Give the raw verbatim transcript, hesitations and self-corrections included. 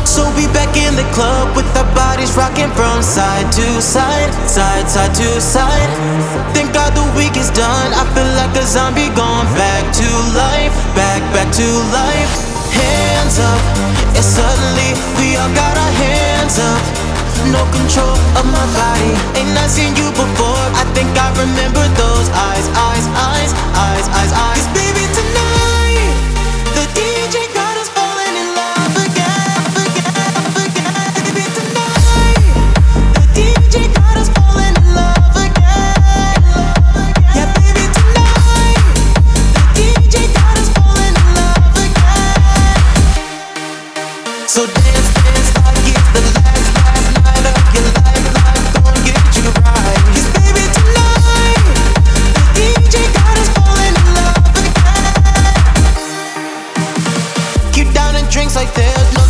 So we back in the club with our bodies rocking from side to side, side, side to side. Thank God the week is done. I feel like a zombie going back to life, back, back to life. Hands up, and suddenly we all got our hands up. No control of my body. Ain't I seen you before? I think I remember those eyes, eyes, eyes, eyes, eyes, eyes. 'Cause baby tonight, the D J got us falling in love again, again, again. Baby tonight, the D J got us falling in love again. Yeah, baby tonight, the D J got us falling in love again. So dance, dance like it's the last, last night of your life. Life gon' get you right. 'Cause baby tonight, the D J got us falling in love again. Keep downing drinks like there's no